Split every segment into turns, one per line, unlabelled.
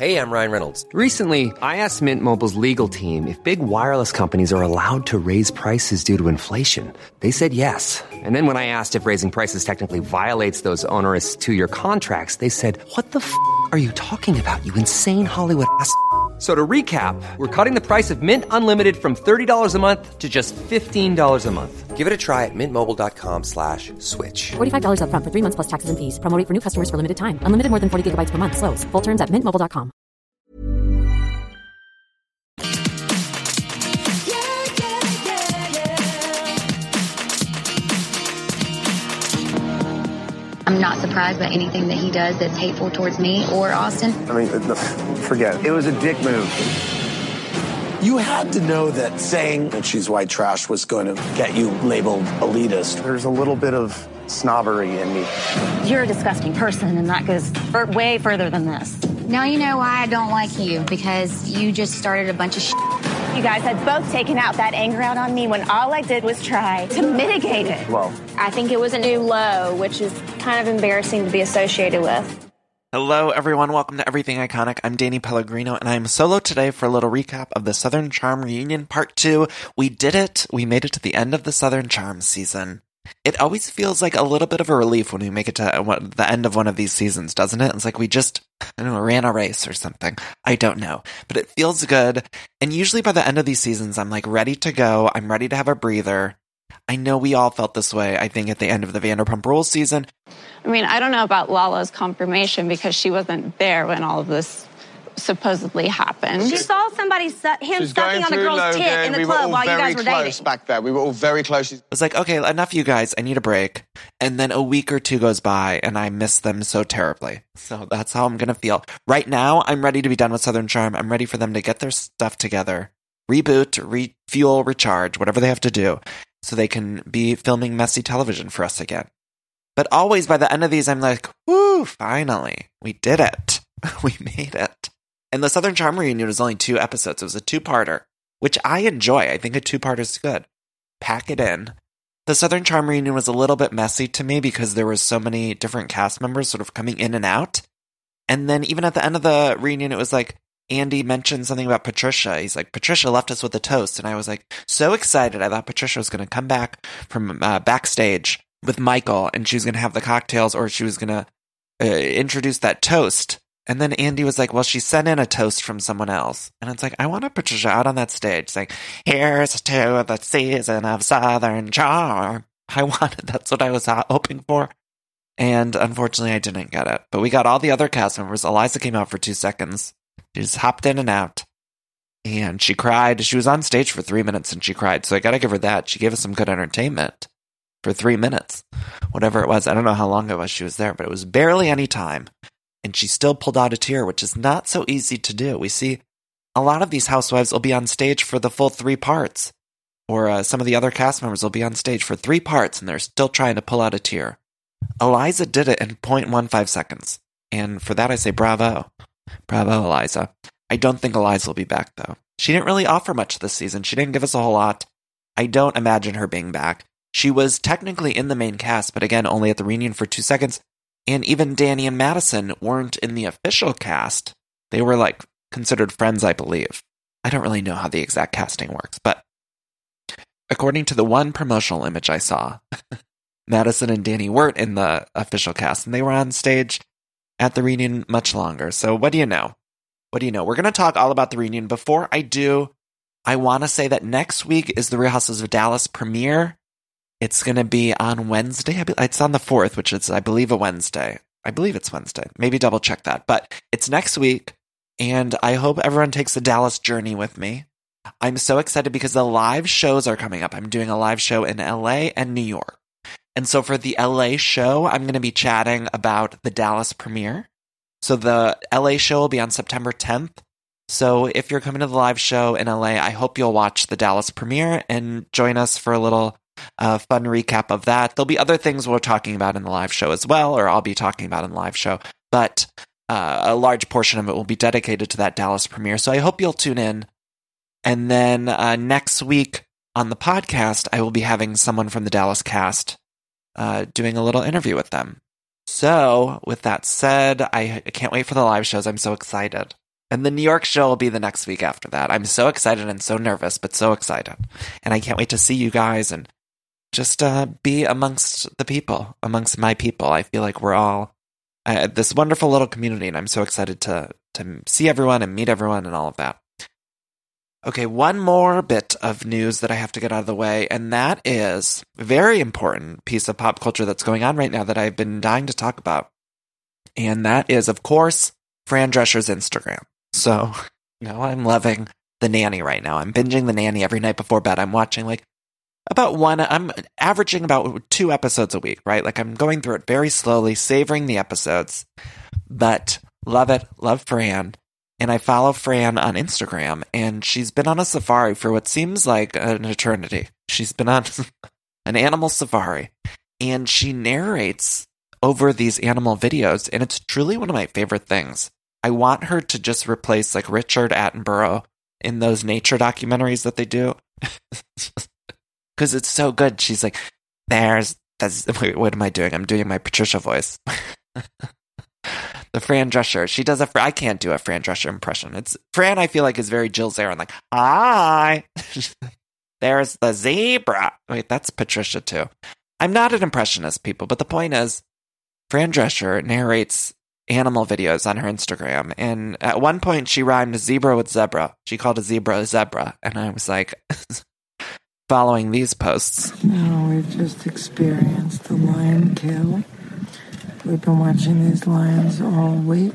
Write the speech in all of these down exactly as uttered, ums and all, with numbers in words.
Hey, I'm Ryan Reynolds.
Recently, I asked Mint Mobile's legal team if big wireless companies are allowed to raise prices due to inflation. They said yes. And then when I asked if raising prices technically violates those onerous two-year contracts, they said, what the f*** are you talking about, you insane Hollywood ass f- So to recap, we're cutting the price of Mint Unlimited from thirty dollars a month to just fifteen dollars a month.
Give it a try at mintmobile.com slash switch.
forty-five dollars up front for three months plus taxes and fees. Promo rate for new customers for limited time. Unlimited more than forty gigabytes per month. Slows full terms at mint mobile dot com.
I'm not surprised by anything that he does that's hateful towards me or Austin.
I mean, forget it. It was a dick move.
You had to know that saying that she's white trash was going to get you labeled elitist.
There's a little bit of snobbery in me.
You're a disgusting person, and that goes for way further than this.
Now you know why I don't like you, because you just started a bunch of shit.
You guys had both taken out that anger out on me when all I did was try to mitigate it.
Well,
I think it was a new low, which is kind of embarrassing to be associated with.
Hello, everyone. Welcome to Everything Iconic. I'm Danny Pellegrino, and I'm solo today for a little recap of the Southern Charm reunion part two. We did it. We made it to the end of the Southern Charm season. It always feels like a little bit of a relief when we make it to the end of one of these seasons, doesn't it? It's like we just, I don't know, ran a race or something. I don't know. But it feels good. And usually by the end of these seasons, I'm like ready to go. I'm ready to have a breather. I know we all felt this way, I think, at the end of the Vanderpump Rules season.
I mean, I don't know about Lala's confirmation because she wasn't there when all of this supposedly happened.
She saw somebody, su- him
She's
sucking on a girl's
Logan.
tit in the
we
club while you guys were dating.
We were all very close back there. We were all very close.
It was like, okay, enough you guys. I need a break. And then a week or two goes by, and I miss them so terribly. So that's how I'm going to feel. Right now, I'm ready to be done with Southern Charm. I'm ready for them to get their stuff together, reboot, refuel, recharge, whatever they have to do, so they can be filming messy television for us again. But always by the end of these, I'm like, woo, finally, we did it. We made it. And the Southern Charm reunion was only two episodes. It was a two-parter, which I enjoy. I think a two-parter is good. Pack it in. The Southern Charm reunion was a little bit messy to me because there were so many different cast members sort of coming in and out. And then even at the end of the reunion, it was like Andy mentioned something about Patricia. He's like, Patricia left us with a toast. And I was like, so excited. I thought Patricia was going to come back from uh, backstage with Michael and she was going to have the cocktails or she was going to uh, introduce that toast. And then Andy was like, well, she sent in a toast from someone else. And it's like, I wanted Patricia out on that stage saying, here's to the season of Southern Charm. I wanted, that's what I was hoping for. And unfortunately, I didn't get it. But we got all the other cast members. Eliza came out for two seconds. She just hopped in and out. And she cried. She was on stage for three minutes and she cried. So I got to give her that. She gave us some good entertainment for three minutes. Whatever it was. I don't know how long it was she was there, but it was barely any time. And she still pulled out a tear, which is not so easy to do. We see a lot of these housewives will be on stage for the full three parts. Or uh, some of the other cast members will be on stage for three parts, and they're still trying to pull out a tear. Eliza did it in zero point one five seconds. And for that, I say bravo. Bravo, Eliza. I don't think Eliza will be back, though. She didn't really offer much this season. She didn't give us a whole lot. I don't imagine her being back. She was technically in the main cast, but again, only at the reunion for two seconds. And even Danny and Madison weren't in the official cast. They were, like, considered friends, I believe. I don't really know how the exact casting works, but according to the one promotional image I saw, Madison and Danny weren't in the official cast, and they were on stage at the reunion much longer. So what do you know? What do you know? We're going to talk all about the reunion. Before I do, I want to say that next week is the Real Housewives of Dallas premiere. It's going to be on Wednesday. It's on the fourth, which is, I believe, a Wednesday. I believe it's Wednesday. Maybe double check that. But it's next week, and I hope everyone takes the Dallas journey with me. I'm so excited because the live shows are coming up. I'm doing a live show in L A and New York. And so for the L A show, I'm going to be chatting about the Dallas premiere. So the L A show will be on September tenth. So if you're coming to the live show in L A, I hope you'll watch the Dallas premiere and join us for a little uh, fun recap of that. There'll be other things we're talking about in the live show as well, or I'll be talking about in the live show. But uh, a large portion of it will be dedicated to that Dallas premiere. So I hope you'll tune in. And then uh, next week on the podcast, I will be having someone from the Dallas cast uh, doing a little interview with them. So with that said, I can't wait for the live shows. I'm so excited. And the New York show will be the next week after that. I'm so excited and so nervous, but so excited. And I can't wait to see you guys and just uh, be amongst the people, amongst my people. I feel like we're all uh, this wonderful little community, and I'm so excited to to see everyone and meet everyone and all of that. Okay, one more bit of news that I have to get out of the way, and that is a very important piece of pop culture that's going on right now that I've been dying to talk about. And that is, of course, Fran Drescher's Instagram. So, you know, I'm loving The Nanny right now. I'm binging The Nanny every night before bed. I'm watching like about one, I'm averaging about two episodes a week, right? Like I'm going through it very slowly, savoring the episodes, but love it, love Fran. And I follow Fran on Instagram, and she's been on a safari for what seems like an eternity. She's been on an animal safari, and she narrates over these animal videos, and it's truly one of my favorite things. I want her to just replace like Richard Attenborough in those nature documentaries that they do. Because it's so good. She's like, there's, that's, wait, what am I doing? I'm doing my Patricia voice. The Fran Drescher. She does a, I can't do a Fran Drescher impression. It's, Fran, I feel like, is very Jill Zarin, like, hi, there's the zebra. Wait, that's Patricia too. I'm not an impressionist, people, but the point is, Fran Drescher narrates animal videos on her Instagram, and at one point she rhymed zebra with zebra. She called a zebra a zebra, and I was like, following these posts.
No, we've just experienced the lion kill. We've been watching these lions all week,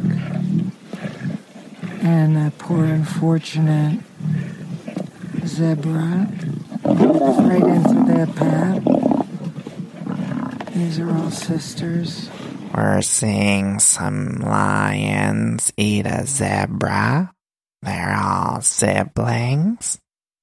and that poor unfortunate zebra right into their path. These are all sisters.
We're seeing some lions eat a zebra. They're all siblings.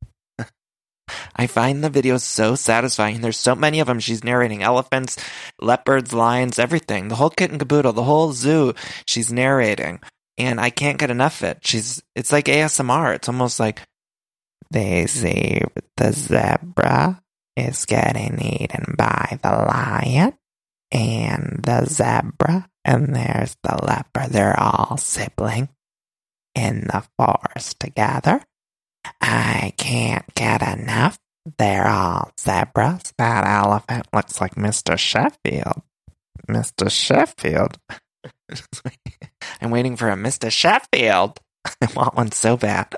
I find the videos so satisfying. There's so many of them. She's narrating elephants, leopards, lions, everything. The whole kit and caboodle, the whole zoo, she's narrating. And I can't get enough of it. She's, it's like A S M R. It's almost like, they say the zebra is getting eaten by the lion, and the zebra, and there's the leopard. They're all siblings in the forest together. I can't get enough. They're all zebras. That elephant looks like Mister Sheffield. Mister Sheffield? I'm waiting for a Mister Sheffield. I want one so bad.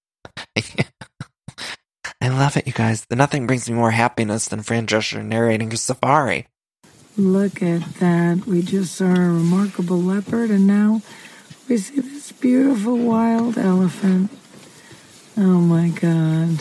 I love it, you guys. Nothing brings me more happiness than Fran Drescher narrating a safari.
Look at that. We just saw a remarkable leopard, and now we see this beautiful wild elephant. Oh, my God.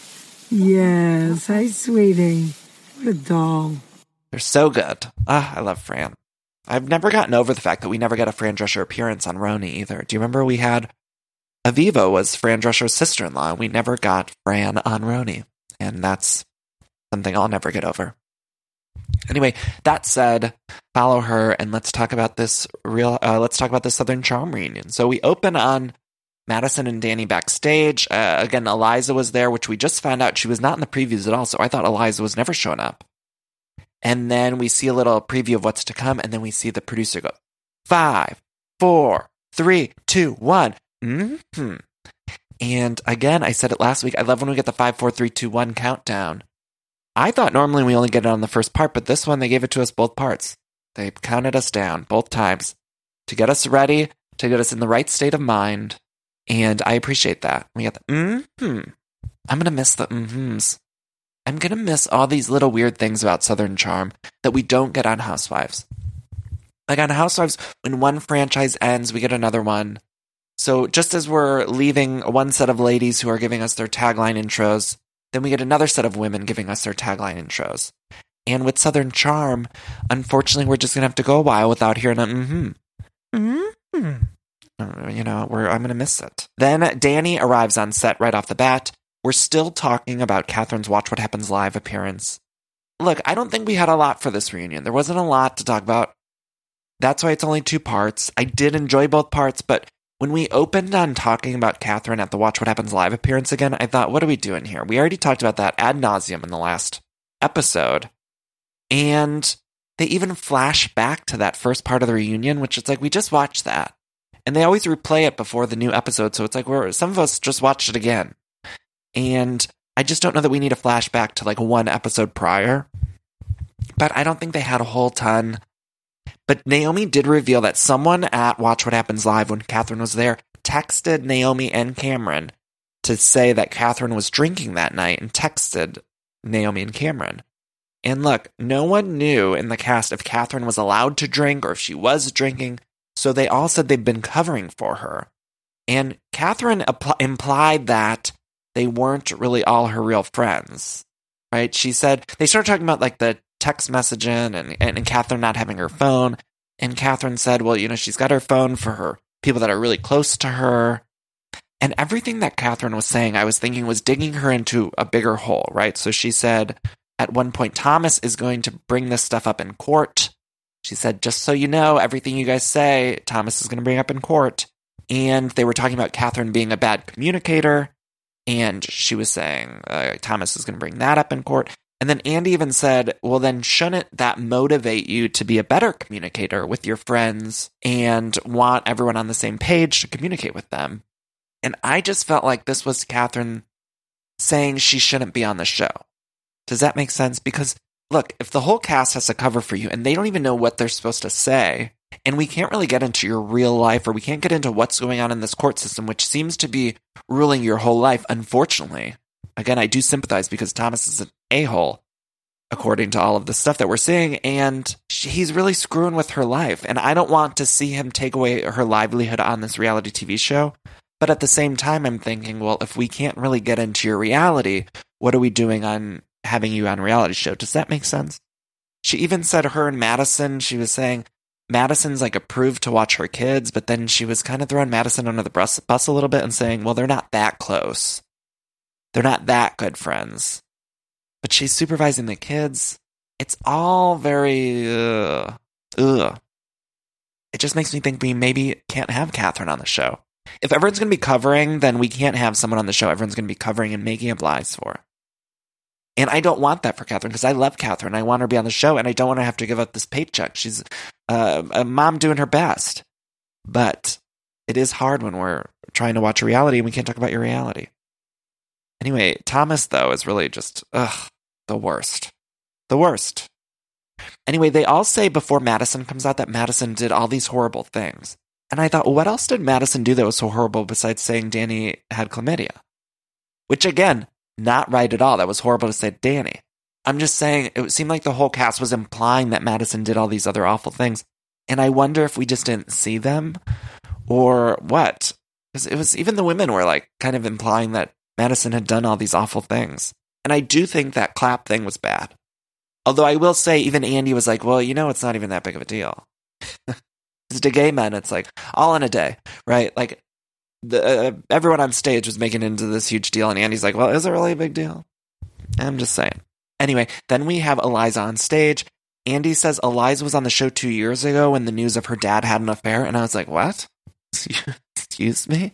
Yes. Hi, sweetie. What a doll.
They're so good. Ah, I love Fran. I've never gotten over the fact that we never got a Fran Drescher appearance on Roni either. Do you remember we had Aviva was Fran Drescher's sister-in-law, and we never got Fran on Roni. And that's something I'll never get over. Anyway, that said, follow her, and let's talk about this real, uh, let's talk about this Southern Charm reunion. So we open on Madison and Danny backstage. Uh, again, Eliza was there, which we just found out she was not in the previews at all, so I thought Eliza was never showing up. And then we see a little preview of what's to come, and then we see the producer go, five, four, three, two, one. Mm-hmm. And again, I said it last week, I love when we get the five, four, three, two, one countdown. I thought normally we only get it on the first part, but this one, they gave it to us both parts. They counted us down both times to get us ready, to get us in the right state of mind. And I appreciate that. We got the mm-hmm. I'm going to miss the mm-hms. I'm going to miss all these little weird things about Southern Charm that we don't get on Housewives. Like on Housewives, when one franchise ends, we get another one. So just as we're leaving one set of ladies who are giving us their tagline intros, then we get another set of women giving us their tagline intros. And with Southern Charm, unfortunately, we're just going to have to go a while without hearing a mm-hmm. Mm-hmm. You know, we're, I'm going to miss it. Then Danny arrives on set right off the bat. We're still talking about Catherine's Watch What Happens Live appearance. Look, I don't think we had a lot for this reunion. There wasn't a lot to talk about. That's why it's only two parts. I did enjoy both parts, but when we opened on talking about Catherine at the Watch What Happens Live appearance again, I thought, what are we doing here? We already talked about that ad nauseum in the last episode. And they even flash back to that first part of the reunion, which is like, we just watched that. And they always replay it before the new episode, so it's like we're some of us just watched it again. And I just don't know that we need a flashback to like one episode prior. But I don't think they had a whole ton. But Naomi did reveal that someone at Watch What Happens Live, when Catherine was there, texted Naomi and Cameron to say that Catherine was drinking that night and texted Naomi and Cameron. And look, no one knew in the cast if Catherine was allowed to drink or if she was drinking, so they all said they'd been covering for her. And Catherine apl- implied that they weren't really all her real friends, right? She said, they started talking about like the text messaging and, and, and Catherine not having her phone. And Catherine said, well, you know, she's got her phone for her people that are really close to her. And everything that Catherine was saying, I was thinking was digging her into a bigger hole, right? So she said, at one point, Thomas is going to bring this stuff up in court. She said, just so you know, everything you guys say, Thomas is going to bring up in court. And they were talking about Catherine being a bad communicator. And she was saying, uh, Thomas is going to bring that up in court. And then Andy even said, well, then shouldn't that motivate you to be a better communicator with your friends and want everyone on the same page to communicate with them? And I just felt like this was Catherine saying she shouldn't be on the show. Does that make sense? Because, look, if the whole cast has to cover for you and they don't even know what they're supposed to say, and we can't really get into your real life or we can't get into what's going on in this court system, which seems to be ruling your whole life, unfortunately. Again, I do sympathize because Thomas is an a-hole, according to all of the stuff that we're seeing, and he's really screwing with her life. And I don't want to see him take away her livelihood on this reality T V show. But at the same time, I'm thinking, well, if we can't really get into your reality, what are we doing on having you on a reality show? Does that make sense? She even said her and Madison, she was saying Madison's like approved to watch her kids, but then she was kind of throwing Madison under the bus, bus a little bit and saying, well, they're not that close. They're not that good friends. But she's supervising the kids. It's all very, uh, ugh. It just makes me think we maybe can't have Catherine on the show. If everyone's going to be covering, then we can't have someone on the show everyone's going to be covering and making up lies for. And I don't want that for Catherine because I love Catherine. I want her to be on the show and I don't want to have to give up this paycheck. She's uh, a mom doing her best. But it is hard when we're trying to watch a reality and we can't talk about your reality. Anyway, Thomas, though, is really just, ugh, the worst. The worst. Anyway, they all say before Madison comes out that Madison did all these horrible things. And I thought, well, what else did Madison do that was so horrible besides saying Danny had chlamydia? Which, again, not right at all. That was horrible to say to Danny. I'm just saying, it seemed like the whole cast was implying that Madison did all these other awful things. And I wonder if we just didn't see them or what. Because it was, even the women were like kind of implying that Madison had done all these awful things. And I do think that clap thing was bad. Although I will say, even Andy was like, well, you know, it's not even that big of a deal. It's to gay men, it's like, all in a day, right? Like, the, uh, everyone on stage was making it into this huge deal, and Andy's like, well, is it really a big deal? I'm just saying. Anyway, then we have Eliza on stage. Andy says Eliza was on the show two years ago when the news of her dad had an affair, and I was like, what? Excuse me?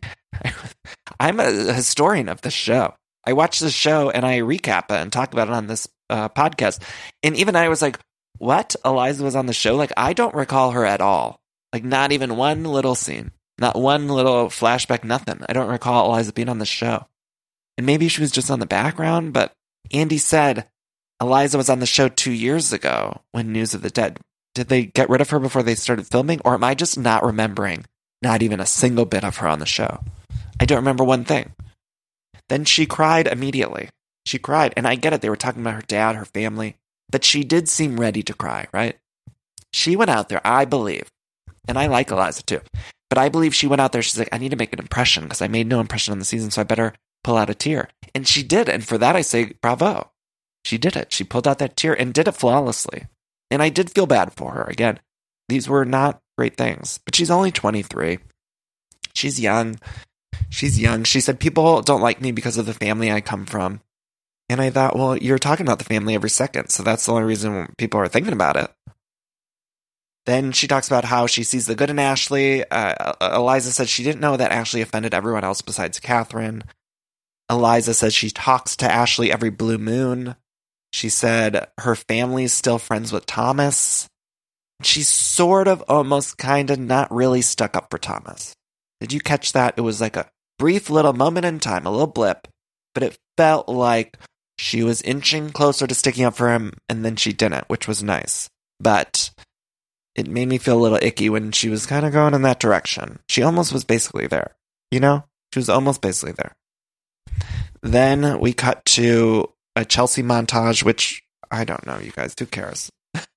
I'm a historian of the show. I watch the show, and I recap it and talk about it on this uh, podcast. And even I was like, what? Eliza was on the show? Like, I don't recall her at all. Like, not even one little scene. Not one little flashback, nothing. I don't recall Eliza being on the show. And maybe she was just on the background, but Andy said Eliza was on the show two years ago when News of the Dead. Did they get rid of her before they started filming? Or am I just not remembering not even a single bit of her on the show? I don't remember one thing. Then she cried immediately. She cried, and I get it. They were talking about her dad, her family, but she did seem ready to cry, right? She went out there, I believe, and I like Eliza too, but I believe she went out there, she's like, I need to make an impression because I made no impression on the season, so I better pull out a tear. And she did, and for that I say bravo. She did it. She pulled out that tear and did it flawlessly. And I did feel bad for her. Again, these were not great things, but she's only twenty-three. She's young. She's young. She said, people don't like me because of the family I come from. And I thought, well, you're talking about the family every second, so that's the only reason people are thinking about it. Then she talks about how she sees the good in Ashley. Uh, Eliza said she didn't know that Ashley offended everyone else besides Catherine. Eliza says she talks to Ashley every blue moon. She said her family's still friends with Thomas. She's sort of almost kind of not really stuck up for Thomas. Did you catch that? It was like a brief little moment in time, a little blip, but it felt like she was inching closer to sticking up for him, and then she didn't, which was nice. But it made me feel a little icky when she was kind of going in that direction. She almost was basically there, you know? She was almost basically there. Then we cut to a Chelsea montage, which I don't know, you guys. Who cares?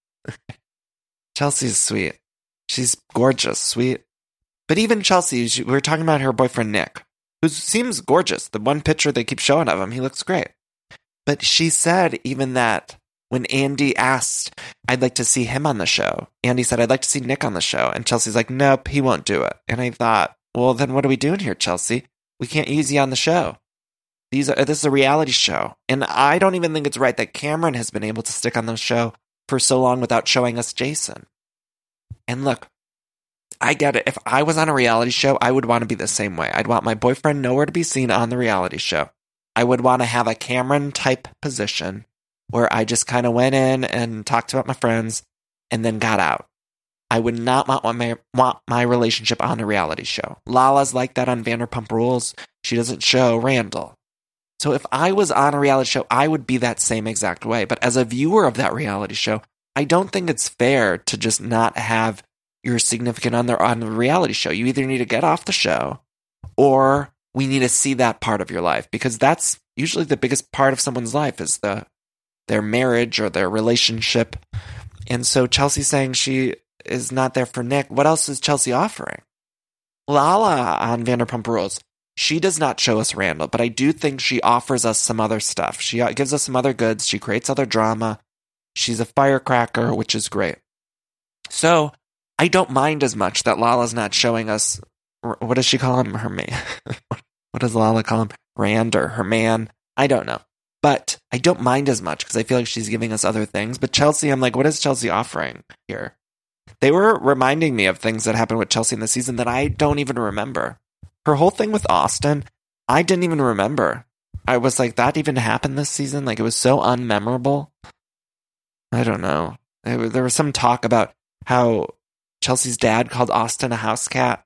Chelsea's sweet. She's gorgeous, sweet. But even Chelsea, she, we were talking about her boyfriend Nick, who seems gorgeous. The one picture they keep showing of him, he looks great. But she said even that when Andy asked, I'd like to see him on the show. Andy said, I'd like to see Nick on the show. And Chelsea's like, nope, he won't do it. And I thought, well, then what are we doing here, Chelsea? We can't use you on the show. These are, this is a reality show. And I don't even think it's right that Cameron has been able to stick on the show for so long without showing us Jason. And look, I get it. If I was on a reality show, I would want to be the same way. I'd want my boyfriend nowhere to be seen on the reality show. I would want to have a Cameron-type position where I just kind of went in and talked about my friends and then got out. I would not want my, want my relationship on a reality show. Lala's like that on Vanderpump Rules. She doesn't show Randall. So if I was on a reality show, I would be that same exact way. But as a viewer of that reality show, I don't think it's fair to just not have your significant other on the reality show. You either need to get off the show or we need to see that part of your life, because that's usually the biggest part of someone's life is the their marriage or their relationship. And so Chelsea's saying she is not there for Nick. What else is Chelsea offering? Lala on Vanderpump Rules, she does not show us Randall, but I do think she offers us some other stuff. She gives us some other goods. She creates other drama. She's a firecracker, which is great. So I don't mind as much that Lala's not showing us, what does she call him? Her man. What does Lala call him? Rand or her man? I don't know. But I don't mind as much because I feel like she's giving us other things. But Chelsea, I'm like, what is Chelsea offering here? They were reminding me of things that happened with Chelsea in the season that I don't even remember. Her whole thing with Austin, I didn't even remember. I was like, that even happened this season? Like, it was so unmemorable. I don't know. There was some talk about how Chelsea's dad called Austin a house cat.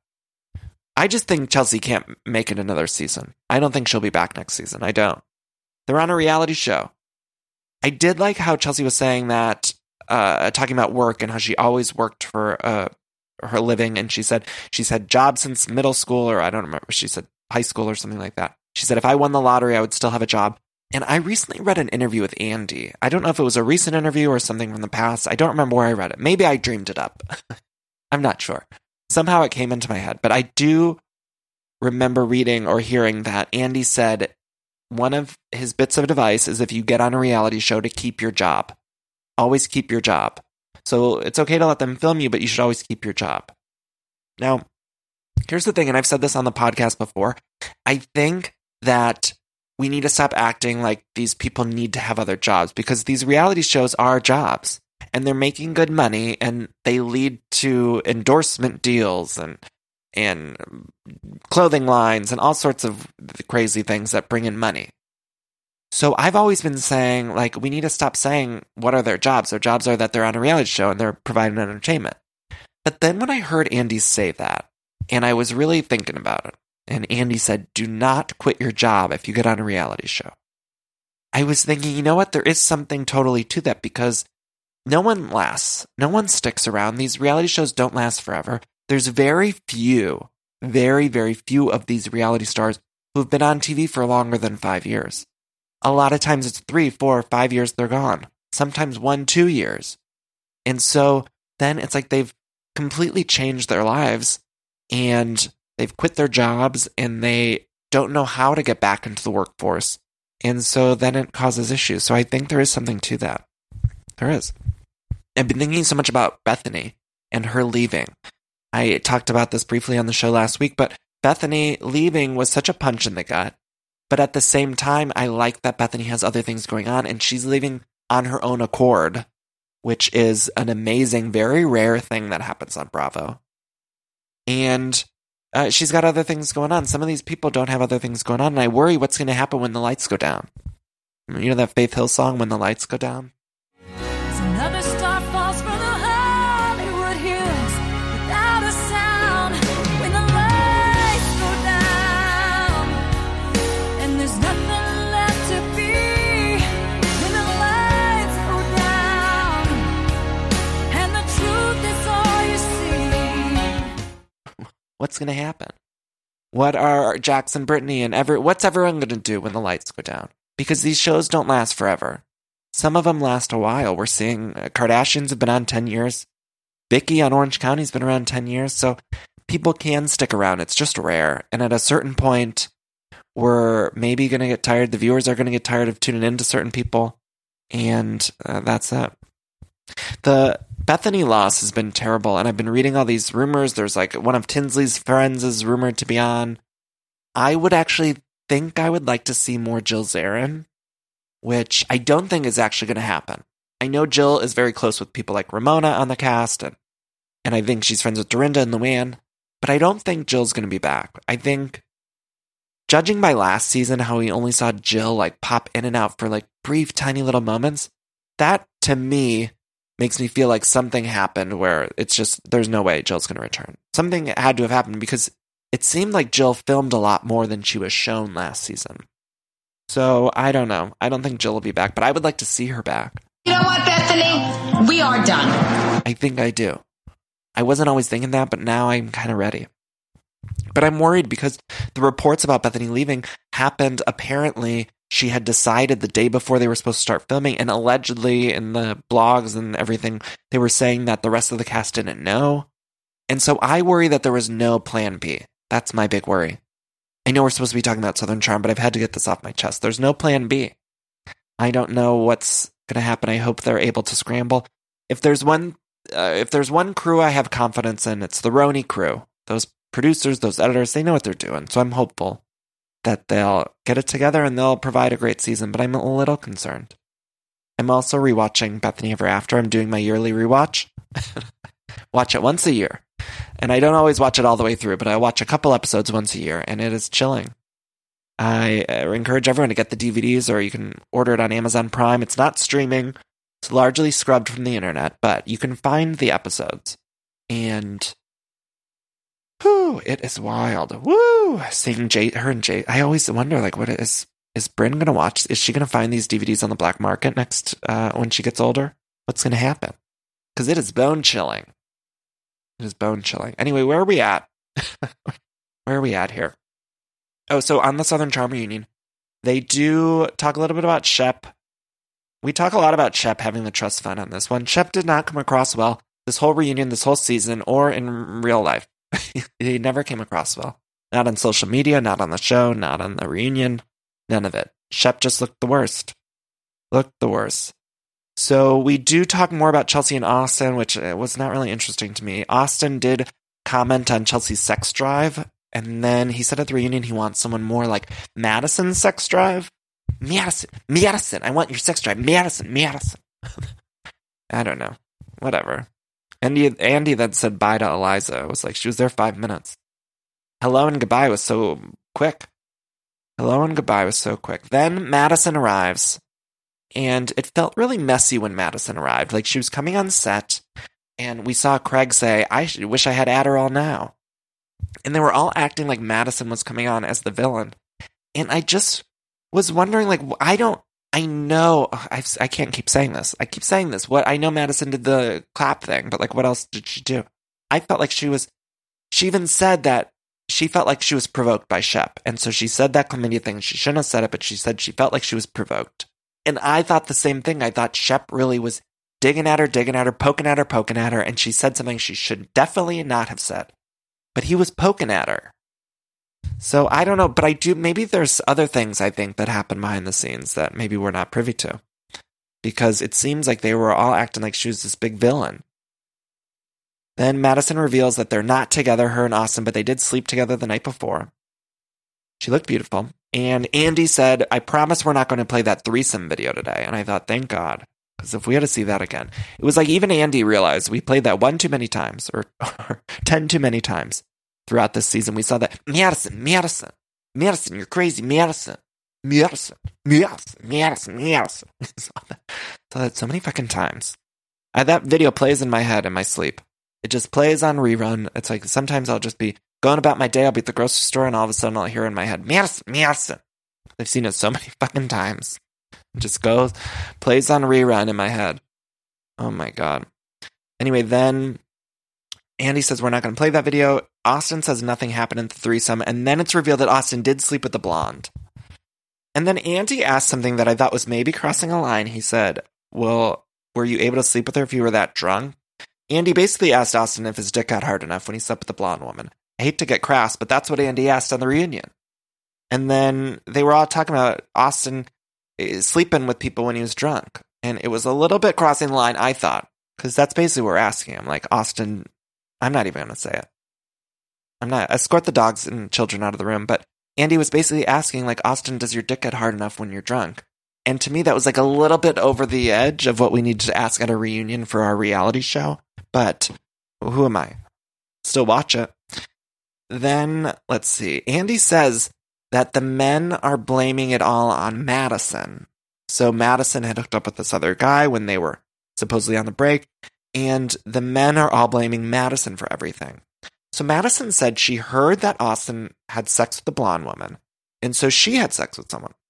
I just think Chelsea can't make it another season. I don't think she'll be back next season. I don't. They're on a reality show. I did like how Chelsea was saying that, uh, talking about work and how she always worked for uh, her living. And she said she's had jobs since middle school, or I don't remember. She said high school or something like that. She said, if I won the lottery, I would still have a job. And I recently read an interview with Andy. I don't know if it was a recent interview or something from the past. I don't remember where I read it. Maybe I dreamed it up. I'm not sure. Somehow it came into my head. But I do remember reading or hearing that Andy said one of his bits of advice is if you get on a reality show to keep your job. Always keep your job. So it's okay to let them film you, but you should always keep your job. Now, here's the thing, and I've said this on the podcast before. I think that we need to stop acting like these people need to have other jobs, because these reality shows are jobs and they're making good money and they lead to endorsement deals and and clothing lines and all sorts of crazy things that bring in money. So I've always been saying, like, we need to stop saying what are their jobs. Their jobs are that they're on a reality show and they're providing entertainment. But then when I heard Andy say that, and I was really thinking about it, and Andy said, do not quit your job if you get on a reality show. I was thinking, you know what? There is something totally to that, because no one lasts. No one sticks around. These reality shows don't last forever. There's very few, very, very few of these reality stars who've been on T V for longer than five years. A lot of times it's three, four, five years they're gone. Sometimes one, two years. And so then it's like they've completely changed their lives and they've quit their jobs and they don't know how to get back into the workforce. And so then it causes issues. So I think there is something to that. There is. I've been thinking so much about Bethany and her leaving. I talked about this briefly on the show last week, but Bethany leaving was such a punch in the gut. But at the same time, I like that Bethany has other things going on and she's leaving on her own accord, which is an amazing, very rare thing that happens on Bravo. And uh, she's got other things going on. Some of these people don't have other things going on, and I worry what's going to happen when the lights go down. You know that Faith Hill song, When the Lights Go Down?
Another star falls from the Hollywood hills without a sound. When the lights
What's going to happen? What are Jackson, Brittany, and every, what's everyone going to do when the lights go down? Because these shows don't last forever. Some of them last a while. We're seeing uh, Kardashians have been on ten years. Vicky on Orange County has been around ten years. So people can stick around. It's just rare. And at a certain point, we're maybe going to get tired. The viewers are going to get tired of tuning into certain people. And uh, that's it. The Bethany loss has been terrible. And I've been reading all these rumors. There's like one of Tinsley's friends is rumored to be on. I would actually think I would like to see more Jill Zarin, which I don't think is actually going to happen. I know Jill is very close with people like Ramona on the cast, and, and I think she's friends with Dorinda and Luann, but I don't think Jill's going to be back. I think, judging by last season, how we only saw Jill like pop in and out for like brief, tiny little moments, that to me makes me feel like something happened where it's just, there's no way Jill's going to return. Something had to have happened because it seemed like Jill filmed a lot more than she was shown last season. So I don't know. I don't think Jill will be back, but I would like to see her back.
You know what, Bethany? We are done.
I think I do. I wasn't always thinking that, but now I'm kind of ready. But I'm worried because the reports about Bethany leaving happened, apparently, she had decided the day before they were supposed to start filming, and allegedly in the blogs and everything, they were saying that the rest of the cast didn't know. And so I worry that there was no plan B. That's my big worry. I know we're supposed to be talking about Southern Charm, but I've had to get this off my chest. There's no plan B. I don't know what's going to happen. I hope they're able to scramble. If there's one, uh, if there's one crew I have confidence in, it's the Roni crew. Those producers, those editors, they know what they're doing. So I'm hopeful that they'll get it together and they'll provide a great season, but I'm a little concerned. I'm also rewatching Bethany Ever After. I'm doing my yearly rewatch. Watch it once a year. And I don't always watch it all the way through, but I watch a couple episodes once a year, and it is chilling. I uh, encourage everyone to get the D V Ds, or you can order it on Amazon Prime. It's not streaming. It's largely scrubbed from the internet, but you can find the episodes. And, whew, it is wild. Woo! Seeing Jay, her and Jay, I always wonder, like, what is, is Brynn going to watch? Is she going to find these D V Ds on the black market next, uh, when she gets older? What's going to happen? Because it is bone-chilling. It is bone-chilling. Anyway, where are we at? Where are we at here? Oh, so on the Southern Charm reunion, they do talk a little bit about Shep. We talk a lot about Shep having the trust fund on this one. Shep did not come across well this whole reunion, this whole season, or in real life. He never came across well. Not on social media, not on the show, not on the reunion. None of it. Shep just looked the worst. Looked the worst. So we do talk more about Chelsea and Austin, which was not really interesting to me. Austin did comment on Chelsea's sex drive, and then he said at the reunion he wants someone more like Madison's sex drive. Madison, Madison, I want your sex drive. Madison, Madison. I don't know. Whatever. Andy, Andy then said bye to Eliza. It was like she was there five minutes. Hello and goodbye was so quick. Hello and goodbye was so quick. Then Madison arrives. And it felt really messy when Madison arrived. Like, she was coming on set, and we saw Craig say, I wish I had Adderall now. And they were all acting like Madison was coming on as the villain. And I just was wondering, like, I don't, I know, I've, I can't keep saying this. I keep saying this. What, I know Madison did the clap thing, but, like, what else did she do? I felt like she was, she even said that she felt like she was provoked by Shep. And so she said that chlamydia thing. She shouldn't have said it, but she said she felt like she was provoked. And I thought the same thing. I thought Shep really was digging at her, digging at her, poking at her, poking at her, and she said something she should definitely not have said. But he was poking at her. So I don't know, but I do, maybe there's other things I think that happen behind the scenes that maybe we're not privy to. Because it seems like they were all acting like she was this big villain. Then Madison reveals that they're not together, her and Austin, but they did sleep together the night before. She looked beautiful. And Andy said, I promise we're not going to play that threesome video today. And I thought, thank God. Because if we had to see that again, it was like even Andy realized we played that one too many times, or, or ten too many times throughout this season. We saw that, Madison, Madison, Madison, you're crazy, Madison, Madison, Madison, Madison, Madison. saw that, saw that so many fucking times. I, that video plays in my head in my sleep. It just plays on rerun. It's like sometimes I'll just be going about my day, I'll be at the grocery store, and all of a sudden I'll hear in my head, Madison, Madison. I've seen it so many fucking times. It just goes, plays on rerun in my head. Oh my God. Anyway, then Andy says we're not going to play that video. Austin says nothing happened in the threesome. And then it's revealed that Austin did sleep with the blonde. And then Andy asked something that I thought was maybe crossing a line. He said, well, were you able to sleep with her if you were that drunk? Andy basically asked Austin if his dick got hard enough when he slept with the blonde woman. I hate to get crass, but that's what Andy asked on the reunion. And then they were all talking about Austin sleeping with people when he was drunk. And it was a little bit crossing the line, I thought, because that's basically what we're asking him. Like, Austin, I'm not even going to say it. I'm not. Escort the dogs and children out of the room. But Andy was basically asking, like, Austin, does your dick get hard enough when you're drunk? And to me, that was like a little bit over the edge of what we need to ask at a reunion for our reality show. But who am I? Still watch it. Then, let's see. Andy says that the men are blaming it all on Madison. So Madison had hooked up with this other guy when they were supposedly on the break, and the men are all blaming Madison for everything. So Madison said she heard that Austin had sex with the blonde woman, and so she had sex with someone.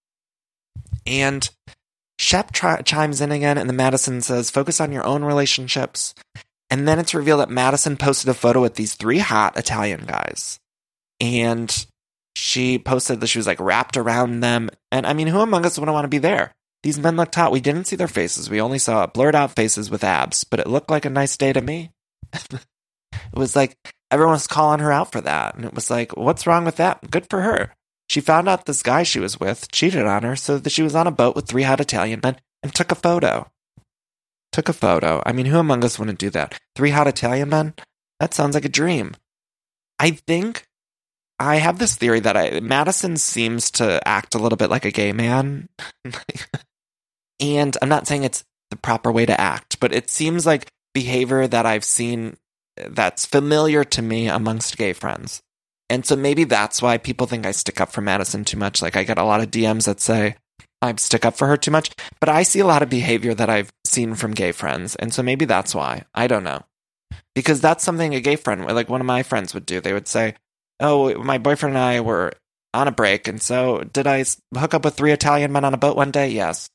And Shep tri- chimes in again, and then Madison says, focus on your own relationships. And then it's revealed that Madison posted a photo with these three hot Italian guys. And she posted that she was like wrapped around them. And I mean, who among us wouldn't want to be there? These men looked hot. We didn't see their faces. We only saw blurred out faces with abs, but it looked like a nice day to me. It was like everyone was calling her out for that. And it was like, what's wrong with that? Good for her. She found out this guy she was with cheated on her, so that she was on a boat with three hot Italian men and took a photo. Took a photo. I mean, who among us wouldn't do that? Three hot Italian men? That sounds like a dream. I think I have this theory that I Madison seems to act a little bit like a gay man. And I'm not saying it's the proper way to act, but it seems like behavior that I've seen that's familiar to me amongst gay friends. And so maybe that's why people think I stick up for Madison too much. Like, I get a lot of D Ms that say I stick up for her too much, but I see a lot of behavior that I've seen from gay friends. And so maybe that's why. I don't know. Because that's something a gay friend, like one of my friends would do. They would say, oh, my boyfriend and I were on a break, and so did I hook up with three Italian men on a boat one day? Yes.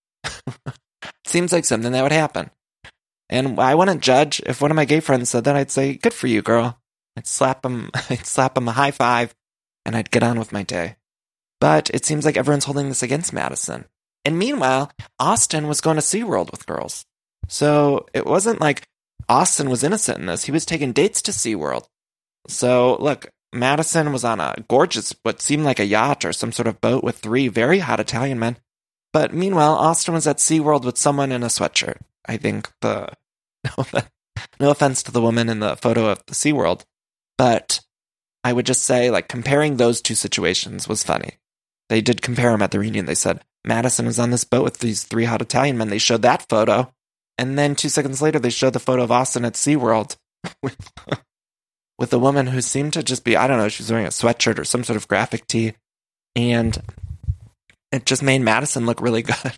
Seems like something that would happen. And I wouldn't judge. If one of my gay friends said that, I'd say, good for you, girl. I'd slap him, I'd slap him a high five, and I'd get on with my day. But it seems like everyone's holding this against Madison. And meanwhile, Austin was going to SeaWorld with girls. So it wasn't like Austin was innocent in this. He was taking dates to SeaWorld. So look, Madison was on a gorgeous, what seemed like a yacht or some sort of boat with three very hot Italian men. But meanwhile, Austin was at SeaWorld with someone in a sweatshirt. I think the, no, no offense to the woman in the photo of the SeaWorld, but I would just say, like, comparing those two situations was funny. They did compare them at the reunion. They said, Madison was on this boat with these three hot Italian men. They showed that photo. And then two seconds later, they showed the photo of Austin at SeaWorld with, with a woman who seemed to just be, I don't know, she was wearing a sweatshirt or some sort of graphic tee. And it just made Madison look really good.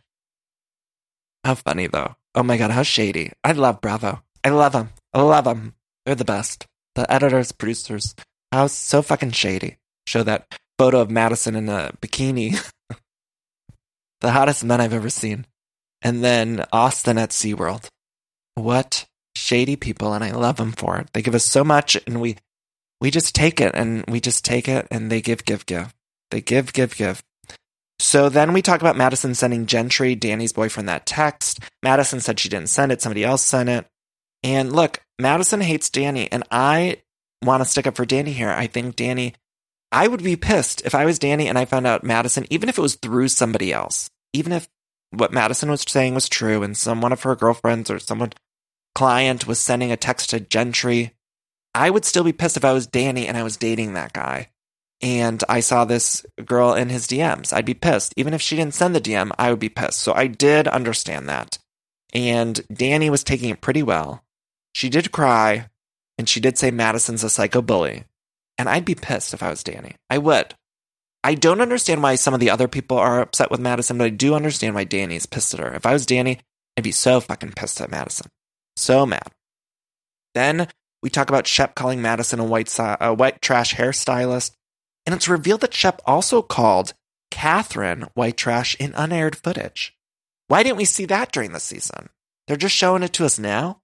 How funny, though. Oh my God, how shady. I love Bravo. I love them. I love them. They're the best. The editors, producers. How so fucking shady. Show that photo of Madison in a bikini. The hottest men I've ever seen. And then Austin at SeaWorld. What shady people, and I love them for it. They give us so much, and we we just take it, and we just take it, and they give, give, give. They give, give, give. So then we talk about Madison sending Gentry, Danny's boyfriend, that text. Madison said she didn't send it. Somebody else sent it. And look, Madison hates Danny, and I want to stick up for Danny here. I think Danny, I would be pissed if I was Danny and I found out Madison, even if it was through somebody else, even if what Madison was saying was true and some one of her girlfriends or someone client was sending a text to Gentry, I would still be pissed if I was Danny and I was dating that guy. And I saw this girl in his D Ms. I'd be pissed. Even if she didn't send the D M, I would be pissed. So I did understand that. And Danny was taking it pretty well. She did cry, and she did say Madison's a psycho bully. And I'd be pissed if I was Danny. I would. I don't understand why some of the other people are upset with Madison, but I do understand why Danny's pissed at her. If I was Danny, I'd be so fucking pissed at Madison. So mad. Then we talk about Shep calling Madison a white, a white trash hairstylist. And it's revealed that Shep also called Catherine white trash in unaired footage. Why didn't we see that during the season? They're just showing it to us now?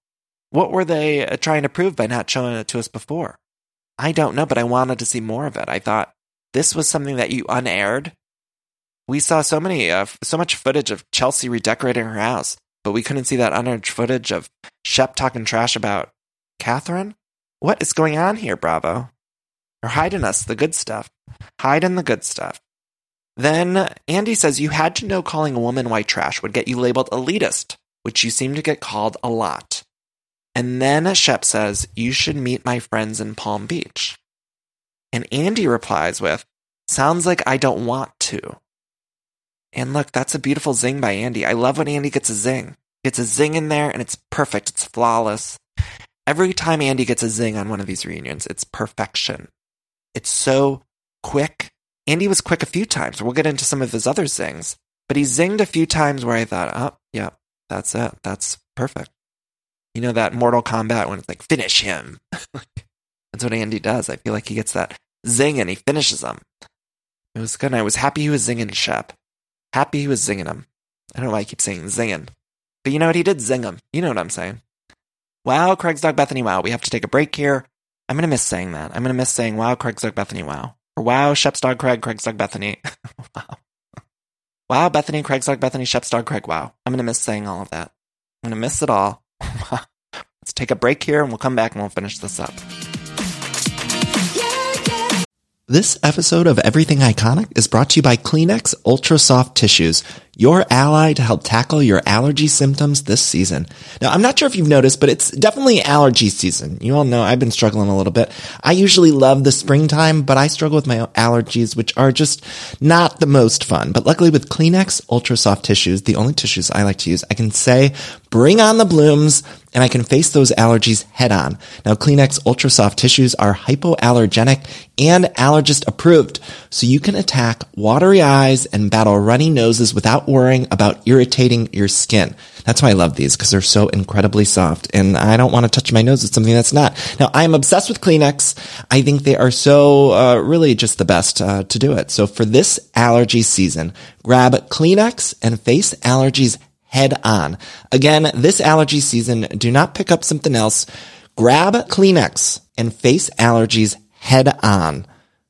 What were they trying to prove by not showing it to us before? I don't know, but I wanted to see more of it. I thought this was something that you unaired. We saw so many, uh, so much footage of Chelsea redecorating her house, but we couldn't see that unaired footage of Shep talking trash about Catherine. What is going on here, Bravo? You're hiding us the good stuff. Hiding the good stuff. Then Andy says you had to know calling a woman white trash would get you labeled elitist, which you seem to get called a lot. And then Shep says, you should meet my friends in Palm Beach. And Andy replies with, sounds like I don't want to. And look, that's a beautiful zing by Andy. I love when Andy gets a zing. Gets a zing in there, and it's perfect. It's flawless. Every time Andy gets a zing on one of these reunions, it's perfection. It's so quick. Andy was quick a few times. We'll get into some of his other zings. But he zinged a few times where I thought, oh, yeah, that's it. That's perfect. You know that Mortal Kombat when it's like, finish him. That's what Andy does. I feel like he gets that zing and he finishes them. It was good. I was happy he was zinging Shep. Happy he was zinging him. I don't know why I keep saying zinging. But you know what? He did zing him. You know what I'm saying. Wow, Craig's Dog Bethany, wow. We have to take a break here. I'm going to miss saying that. I'm going to miss saying, wow, Craig's Dog Bethany, wow. Or wow, Shep's Dog Craig, Craig's Dog Bethany. Wow. Wow, Bethany, Craig's Dog Bethany, Shep's Dog Craig, wow. I'm going to miss saying all of that. I'm going to miss it all. Let's take a break here and we'll come back and we'll finish this up. This episode of Everything Iconic is brought to you by Kleenex Ultra Soft Tissues, your ally to help tackle your allergy symptoms this season. Now, I'm not sure if you've noticed, but it's definitely allergy season. You all know I've been struggling a little bit. I usually love the springtime, but I struggle with my allergies, which are just not the most fun. But luckily with Kleenex Ultra Soft Tissues, the only tissues I like to use, I can say, bring on the blooms, and I can face those allergies head on. Now, Kleenex Ultra Soft Tissues are hypoallergenic and allergist approved, so you can attack watery eyes and battle runny noses without worrying about irritating your skin. That's why I love these, because they're so incredibly soft, and I don't want to touch my nose with something that's not. Now, I'm obsessed with Kleenex. I think they are so uh, really just the best uh, to do it. So for this allergy season, grab Kleenex and face allergies head on. Again, this allergy season, do not pick up something else. Grab Kleenex and face allergies head on.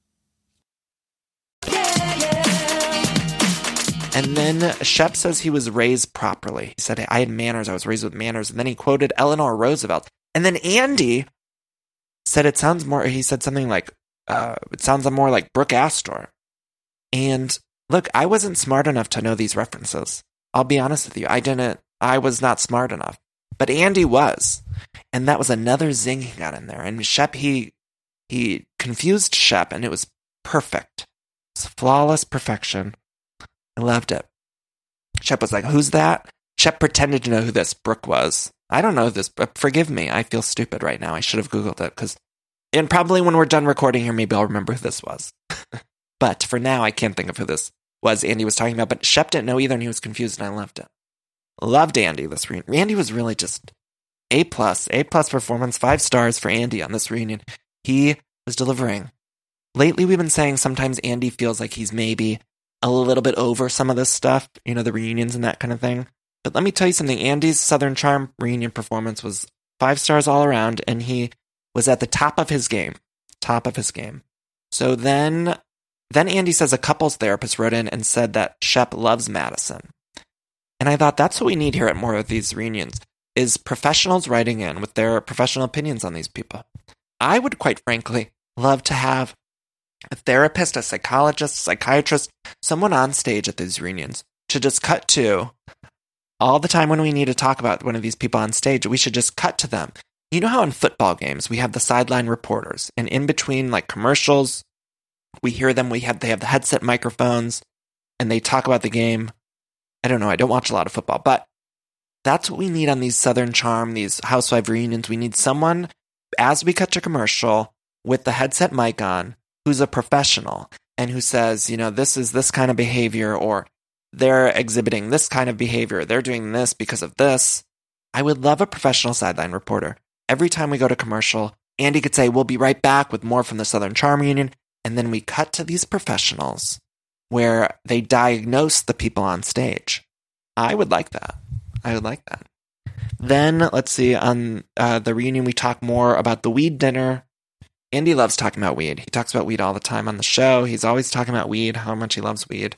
And then Shep says he was raised properly. He said, I had manners. I was raised with manners. And then he quoted Eleanor Roosevelt. And then Andy said it sounds more, he said something like, uh, it sounds more like Brooke Astor. And look, I wasn't smart enough to know these references. I'll be honest with you. I didn't, I was not smart enough. But Andy was. And that was another zing he got in there. And Shep, he, he confused Shep, and it was perfect. It was flawless perfection. I loved it. Shep was like, who's that? Shep pretended to know who this Brooke was. I don't know this, but forgive me. I feel stupid right now. I should have Googled it, because, and probably when we're done recording here, maybe I'll remember who this was. But for now, I can't think of who this was Andy was talking about, but Shep didn't know either, and he was confused, and I loved it. Loved Andy this reunion. Andy was really just A plus, A plus performance, five stars for Andy on this reunion. He was delivering. Lately, we've been saying sometimes Andy feels like he's maybe a little bit over some of this stuff, you know, the reunions and that kind of thing. But let me tell you something. Andy's Southern Charm reunion performance was five stars all around, and he was at the top of his game. Top of his game. So then, then Andy says a couples therapist wrote in and said that Shep loves Madison. And I thought that's what we need here at more of these reunions, is professionals writing in with their professional opinions on these people. I would quite frankly love to have a therapist, a psychologist, psychiatrist, someone on stage at these reunions to just cut to all the time when we need to talk about one of these people on stage. We should just cut to them. You know how in football games we have the sideline reporters, and in between like commercials, we hear them. We have they have the headset microphones, and they talk about the game. I don't know. I don't watch a lot of football, but that's what we need on these Southern Charm, these Housewife reunions. We need someone, as we cut to commercial, with the headset mic on, who's a professional and who says, you know, this is this kind of behavior, or they're exhibiting this kind of behavior. They're doing this because of this. I would love a professional sideline reporter. Every time we go to commercial, Andy could say, we'll be right back with more from the Southern Charm reunion. And then we cut to these professionals where they diagnose the people on stage. I would like that. I would like that. Then, let's see, on uh, the reunion, we talk more about the weed dinner. Andy loves talking about weed. He talks about weed all the time on the show. He's always talking about weed, how much he loves weed.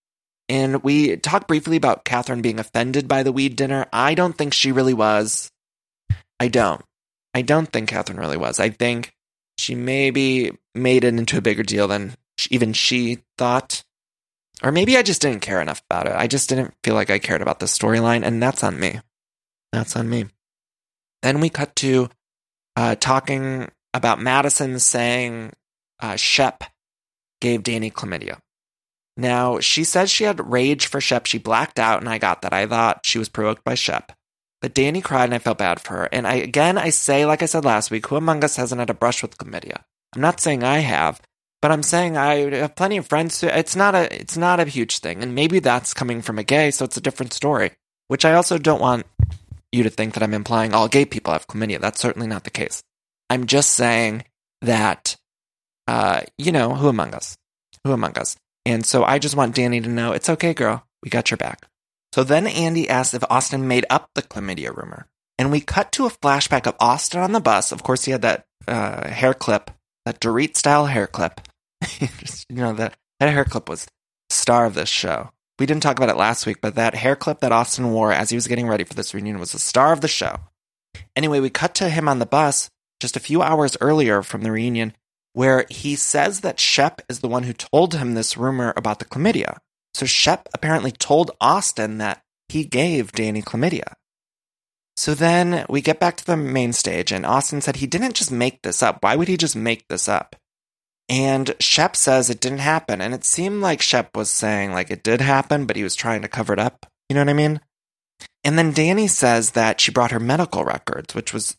And we talk briefly about Catherine being offended by the weed dinner. I don't think she really was. I don't. I don't think Catherine really was. I think she maybe made it into a bigger deal than even she thought. Or maybe I just didn't care enough about it. I just didn't feel like I cared about the storyline, and that's on me. That's on me. Then we cut to uh, talking about Madison saying uh, Shep gave Danny chlamydia. Now, she says she had rage for Shep. She blacked out, and I got that. I thought she was provoked by Shep. But Danny cried, and I felt bad for her. And I again, I say, like I said last week, who among us hasn't had a brush with chlamydia? I'm not saying I have, but I'm saying I have plenty of friends who, it's not a, it's not a huge thing. And maybe that's coming from a gay, so it's a different story, which I also don't want you to think that I'm implying all gay people have chlamydia. That's certainly not the case. I'm just saying that, uh, you know, who among us? Who among us? And so I just want Danny to know, it's okay, girl. We got your back. So then Andy asked if Austin made up the chlamydia rumor. And we cut to a flashback of Austin on the bus. Of course, he had that uh, hair clip, that Dorit-style hair clip. Just, you know, that, that hair clip was the star of this show. We didn't talk about it last week, but that hair clip that Austin wore as he was getting ready for this reunion was the star of the show. Anyway, we cut to him on the bus just a few hours earlier from the reunion, where he says that Shep is the one who told him this rumor about the chlamydia. So Shep apparently told Austin that he gave Danny chlamydia. So then we get back to the main stage, and Austin said he didn't just make this up. Why would he just make this up? And Shep says it didn't happen. And it seemed like Shep was saying like it did happen, but he was trying to cover it up. You know what I mean? And then Danny says that she brought her medical records, which was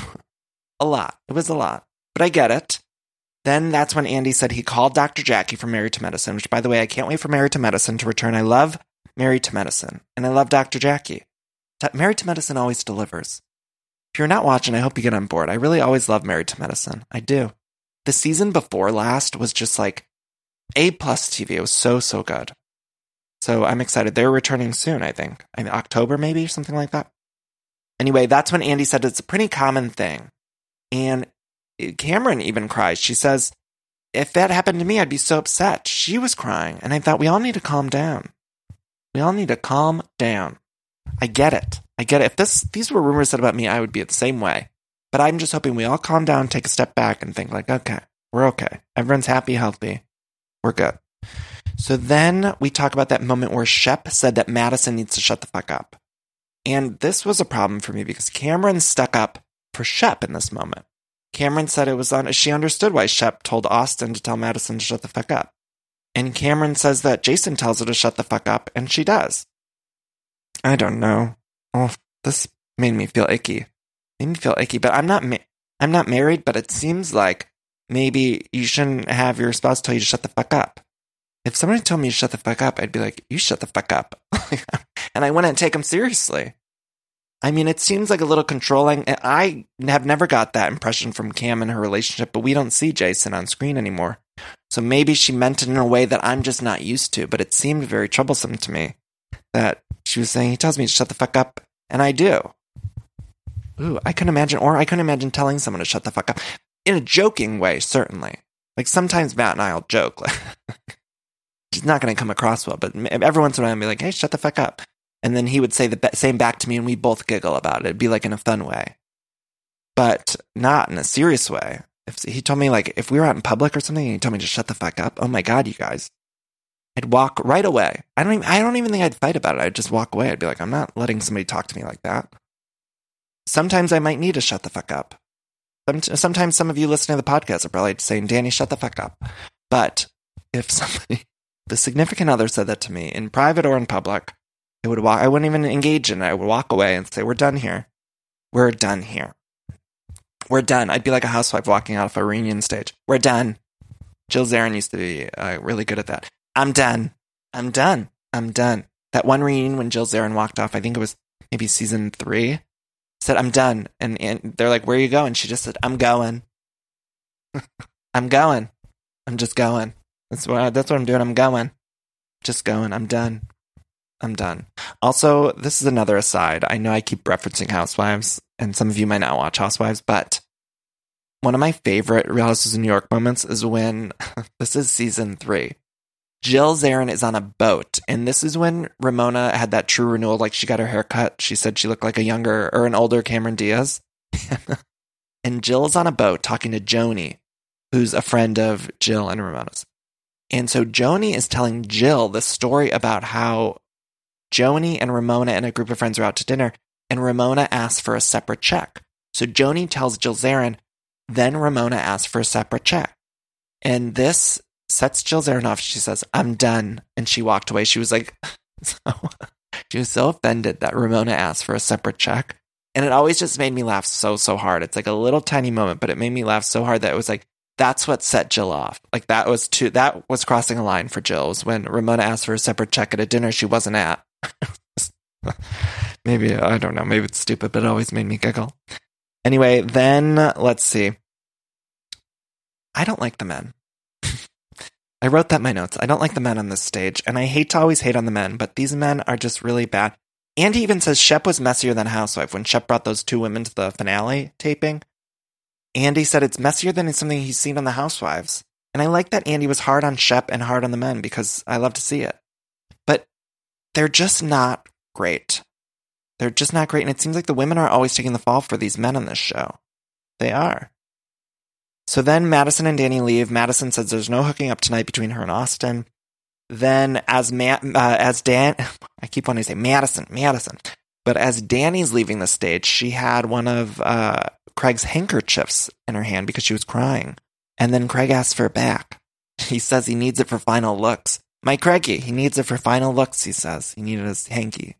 a lot. It was a lot. But I get it. Then that's when Andy said he called Doctor Jackie from Married to Medicine, which, by the way, I can't wait for Married to Medicine to return. I love Married to Medicine, and I love Doctor Jackie. Married to Medicine always delivers. If you're not watching, I hope you get on board. I really always love Married to Medicine. I do. The season before last was just like A-plus T V. It was so, so good. So I'm excited. They're returning soon, I think. I mean, October maybe, something like that. Anyway, that's when Andy said it's a pretty common thing. And Cameron even cries. She says, if that happened to me, I'd be so upset. She was crying. And I thought, we all need to calm down. We all need to calm down. I get it. I get it. If this these were rumors said about me, I would be the same way. But I'm just hoping we all calm down, take a step back, and think like, okay, we're okay. Everyone's happy, healthy. We're good. So then we talk about that moment where Shep said that Madison needs to shut the fuck up. And this was a problem for me because Cameron stuck up for Shep in this moment. Cameron said it was on, she understood why Shep told Austin to tell Madison to shut the fuck up. And Cameron says that Jason tells her to shut the fuck up, and she does. I don't know. Oh, this made me feel icky. Made me feel icky, but I'm not ma- I'm not married, but it seems like maybe you shouldn't have your spouse tell you to shut the fuck up. If somebody told me to shut the fuck up, I'd be like, you shut the fuck up. And I wouldn't take them seriously. I mean, it seems like a little controlling. I have never got that impression from Cam in her relationship, but we don't see Jason on screen anymore. So maybe she meant it in a way that I'm just not used to, but it seemed very troublesome to me that she was saying, he tells me to shut the fuck up, and I do. Ooh, I couldn't imagine, or I couldn't imagine telling someone to shut the fuck up. In a joking way, certainly. Like, sometimes Matt and I will joke. She's not going to come across well, but every once in a while I'll be like, hey, shut the fuck up. And then he would say the same back to me, and we both giggle about it. It'd be like in a fun way. But not in a serious way. If he told me, like, if we were out in public or something, and he told me to shut the fuck up, oh my God, you guys. I'd walk right away. I don't even, I don't even think I'd fight about it. I'd just walk away. I'd be like, I'm not letting somebody talk to me like that. Sometimes I might need to shut the fuck up. Sometimes some of you listening to the podcast are probably saying, Danny, shut the fuck up. But if somebody, the significant other said that to me in private or in public, it would walk, I wouldn't even engage in it. I would walk away and say, we're done here. We're done here. We're done. I'd be like a housewife walking out of a reunion stage. We're done. Jill Zarin used to be uh, really good at that. I'm done. I'm done. I'm done. That one reunion when Jill Zarin walked off, I think it was maybe season three, said, I'm done. And, and they're like, where are you going? She just said, I'm going. I'm going. I'm just going. That's what, I, that's what I'm doing. I'm going. Just going. I'm done. I'm done. Also, this is another aside. I know I keep referencing Housewives, and some of you might not watch Housewives, but one of my favorite Real Housewives of New York moments is when, this is season three, Jill Zarin is on a boat, and this is when Ramona had that true renewal, like she got her hair cut. She said she looked like a younger, or an older Cameron Diaz. And Jill is on a boat talking to Joni, who's a friend of Jill and Ramona's. And so Joni is telling Jill the story about how Joni and Ramona and a group of friends are out to dinner, and Ramona asks for a separate check. So Joni tells Jill Zarin, then Ramona asks for a separate check. And this sets Jill Zarin off. She says, I'm done. And she walked away. She was like, so, she was so offended that Ramona asked for a separate check. And it always just made me laugh so, so hard. It's like a little tiny moment, but it made me laugh so hard that it was like, that's what set Jill off. Like that was too, that was crossing a line for Jill, was when Ramona asked for a separate check at a dinner she wasn't at. Maybe, I don't know, maybe it's stupid, but it always made me giggle. Anyway, then let's see. I don't like the men. I wrote that in my notes. I don't like the men on this stage, and I hate to always hate on the men, but these men are just really bad. Andy even says Shep was messier than Housewife. When Shep brought those two women to the finale taping, Andy said it's messier than something he's seen on the Housewives. And I like that Andy was hard on Shep and hard on the men, because I love to see it. But they're just not great. They're just not great, and it seems like the women are always taking the fall for these men on this show. They are. So then Madison and Danny leave. Madison says there's no hooking up tonight between her and Austin. Then as Ma- uh, as Dan, I keep wanting to say Madison, Madison. But as Danny's leaving the stage, she had one of uh, Craig's handkerchiefs in her hand because she was crying. And then Craig asks for it back. He says he needs it for final looks. My Craigie, he needs it for final looks, he says. He needed his hanky.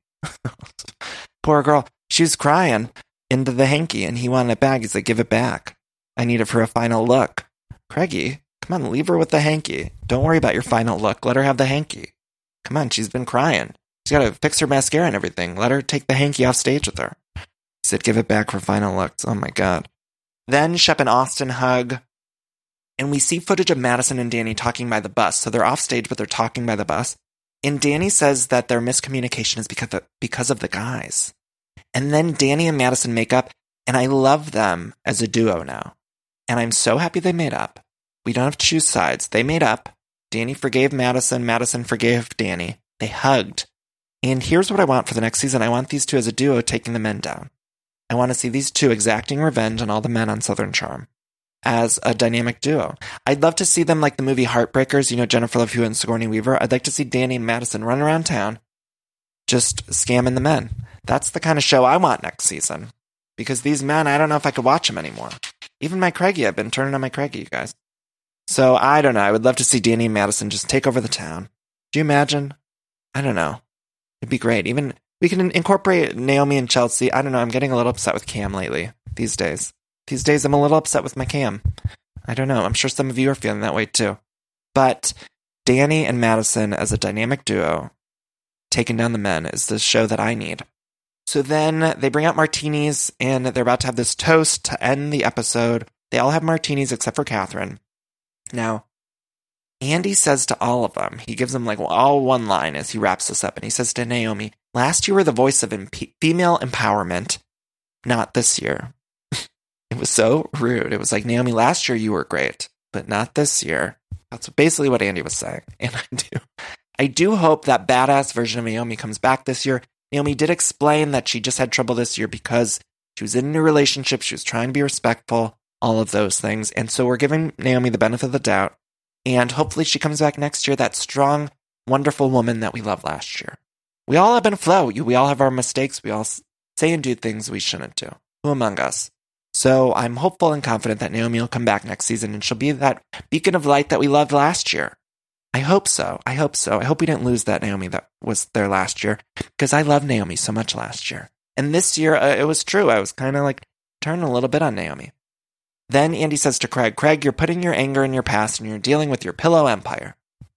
Poor girl. She was crying into the hanky, and he wanted it back. He's like, give it back. I need it for a final look. Craigie, come on, leave her with the hanky. Don't worry about your final look. Let her have the hanky. Come on, she's been crying. She's got to fix her mascara and everything. Let her take the hanky off stage with her. He said, give it back for final looks. Oh, my God. Then Shep and Austin hug, and we see footage of Madison and Danny talking by the bus. So they're off stage, but they're talking by the bus. And Danny says that their miscommunication is because of, because of the guys. And then Danny and Madison make up, and I love them as a duo now. And I'm so happy they made up. We don't have to choose sides. They made up. Danny forgave Madison. Madison forgave Danny. They hugged. And here's what I want for the next season. I want these two as a duo taking the men down. I want to see these two exacting revenge on all the men on Southern Charm as a dynamic duo. I'd love to see them like the movie Heartbreakers, you know, Jennifer Love Hewitt and Sigourney Weaver. I'd like to see Danny and Madison run around town just scamming the men. That's the kind of show I want next season. Because these men, I don't know if I could watch them anymore. Even my Craigie, I've been turning on my Craigie, you guys. So, I don't know. I would love to see Danny and Madison just take over the town. Do you imagine? I don't know. It'd be great. Even, we can incorporate Naomi and Chelsea. I don't know. I'm getting a little upset with Cam lately, these days. These days, I'm a little upset with my Cam. I don't know. I'm sure some of you are feeling that way, too. But Danny and Madison as a dynamic duo, taking down the men, is the show that I need. So then they bring out martinis, and they're about to have this toast to end the episode. They all have martinis except for Catherine. Now, Andy says to all of them, he gives them like all one line as he wraps this up, and he says to Naomi, last you were the voice of imp- female empowerment, not this year. It was so rude. It was like, Naomi, last year you were great, but not this year. That's basically what Andy was saying. And I do, I do hope that badass version of Naomi comes back this year. Naomi did explain that she just had trouble this year because she was in a new relationship. She was trying to be respectful, all of those things. And so we're giving Naomi the benefit of the doubt. And hopefully she comes back next year, that strong, wonderful woman that we loved last year. We all ebb and flow. We all have our mistakes. We all say and do things we shouldn't do. Who among us? So I'm hopeful and confident that Naomi will come back next season and she'll be that beacon of light that we loved last year. I hope so. I hope so. I hope we didn't lose that Naomi that was there last year, because I loved Naomi so much last year. And this year, uh, it was true. I was kind of like turning a little bit on Naomi. Then Andy says to Craig, Craig, you're putting your anger in your past and you're dealing with your pillow empire.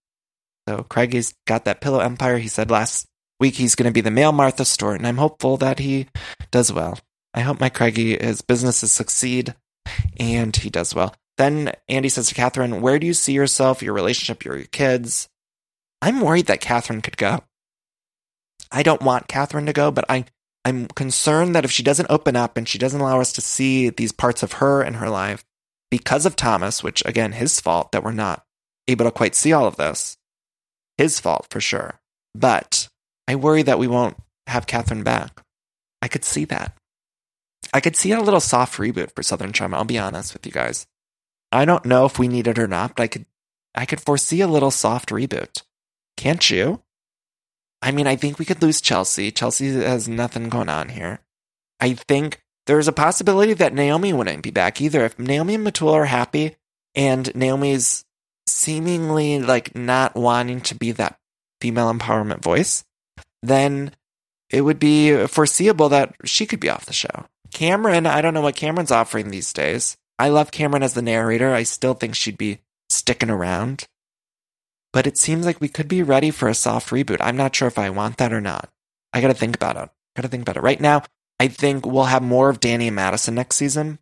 So Craig has got that pillow empire. He said last week he's going to be the male Martha Stewart, and I'm hopeful that he does well. I hope my Craigie, his businesses succeed, and he does well. Then Andy says to Catherine, where do you see yourself, your relationship, your kids? I'm worried that Catherine could go. I don't want Catherine to go, but I, I'm concerned that if she doesn't open up and she doesn't allow us to see these parts of her in her life because of Thomas, which again, his fault that we're not able to quite see all of this, his fault for sure. But I worry that we won't have Catherine back. I could see that. I could see a little soft reboot for Southern Charm. I'll be honest with you guys. I don't know if we need it or not, but I could, I could foresee a little soft reboot. Can't you? I mean, I think we could lose Chelsea. Chelsea has nothing going on here. I think there's a possibility that Naomi wouldn't be back either. If Naomi and Matul are happy and Naomi's seemingly like not wanting to be that female empowerment voice, then it would be foreseeable that she could be off the show. Cameron, I don't know what Cameron's offering these days. I love Cameron as the narrator. I still think she'd be sticking around. But it seems like we could be ready for a soft reboot. I'm not sure if I want that or not. I gotta think about it. Gotta think about it. Right now, I think we'll have more of Danny and Madison next season.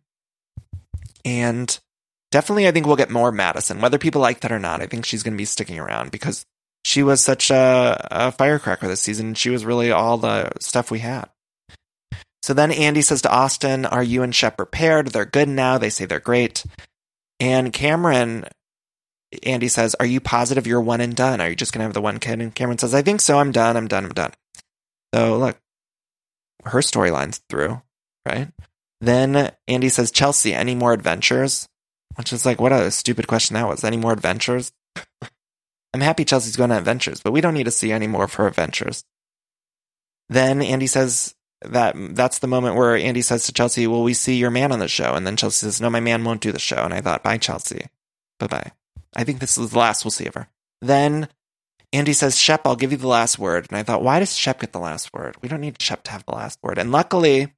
And definitely I think we'll get more Madison. Whether people like that or not, I think she's gonna be sticking around because she was such a, a firecracker this season. She was really all the stuff we had. So then Andy says to Austin, are you and Shep repaired? They're good now. They say they're great. And Cameron, Andy says, are you positive you're one and done? Are you just going to have the one kid? And Cameron says, I think so. I'm done. I'm done. I'm done. So look, her storyline's through, right? Then Andy says, Chelsea, any more adventures? Which is like, what a stupid question that was. Any more adventures? I'm happy Chelsea's going on adventures, but we don't need to see any more of her adventures. Then Andy says, that that's the moment where Andy says to Chelsea, will we see your man on the show? And then Chelsea says, no, my man won't do the show. And I thought, bye, Chelsea. Bye-bye. I think this is the last we'll see of her. Then Andy says, Shep, I'll give you the last word. And I thought, why does Shep get the last word? We don't need Shep to have the last word. And luckily,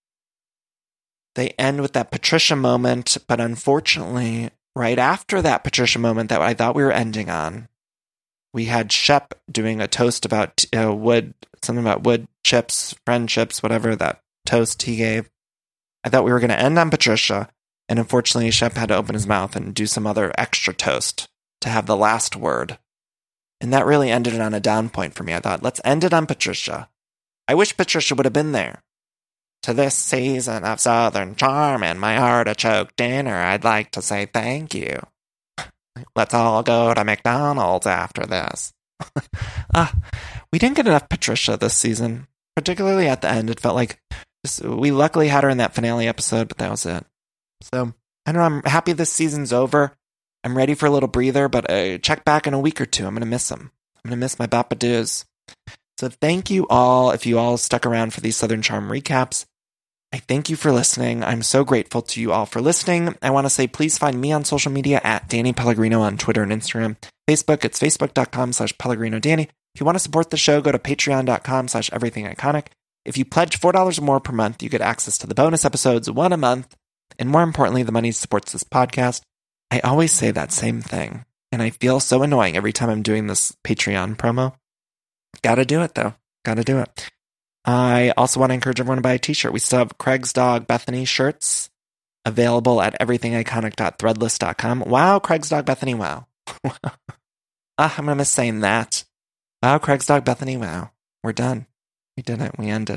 they end with that Patricia moment. But unfortunately, right after that Patricia moment that I thought we were ending on, we had Shep doing a toast about uh, wood, something about wood chips, friendships, whatever, that toast he gave. I thought we were going to end on Patricia, and unfortunately Shep had to open his mouth and do some other extra toast to have the last word. And that really ended it on a down point for me. I thought, let's end it on Patricia. I wish Patricia would have been there. To this season of Southern Charm and my artichoke dinner, I'd like to say thank you. Let's all go to McDonald's after this. ah, we didn't get enough Patricia this season, particularly at the end. It felt like just, we luckily had her in that finale episode, but that was it. So, I don't know, I'm happy this season's over. I'm ready for a little breather, but uh, check back in a week or two. I'm going to miss them. I'm going to miss my Bapadoos. So thank you all if you all stuck around for these Southern Charm recaps. I thank you for listening. I'm so grateful to you all for listening. I want to say please find me on social media at Danny Pellegrino on Twitter and Instagram. Facebook, it's facebook.com slash Pellegrino Danny. If you want to support the show, go to patreon.com slash everything iconic. If you pledge four dollars or more per month, you get access to the bonus episodes, one a month. And more importantly, the money supports this podcast. I always say that same thing. And I feel so annoying every time I'm doing this Patreon promo. Gotta do it though. Gotta do it. I also want to encourage everyone to buy a t-shirt. We still have Craig's Dog Bethany shirts available at everything iconic dot threadless dot com. Wow, Craig's Dog Bethany, wow. ah, I'm going to miss saying that. Wow, Craig's Dog Bethany, wow. We're done. We did it. We ended.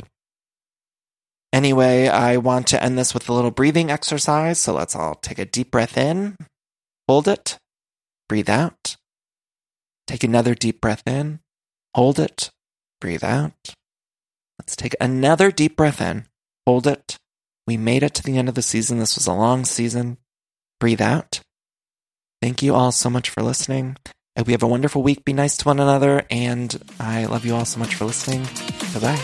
Anyway, I want to end this with a little breathing exercise. So let's all take a deep breath in. Hold it. Breathe out. Take another deep breath in. Hold it. Breathe out. Let's take another deep breath in. Hold it. We made it to the end of the season. This was a long season. Breathe out. Thank you all so much for listening. I hope you have a wonderful week. Be nice to one another. And I love you all so much for listening. Bye-bye.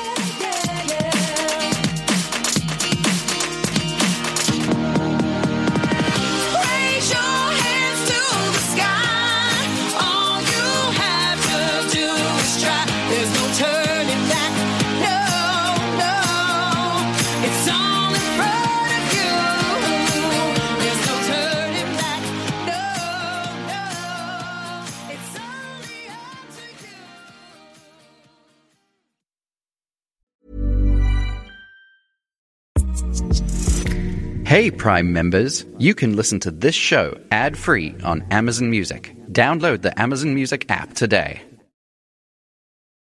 Hey, Prime members, you can listen to this show ad-free on Amazon Music. Download the Amazon Music app today.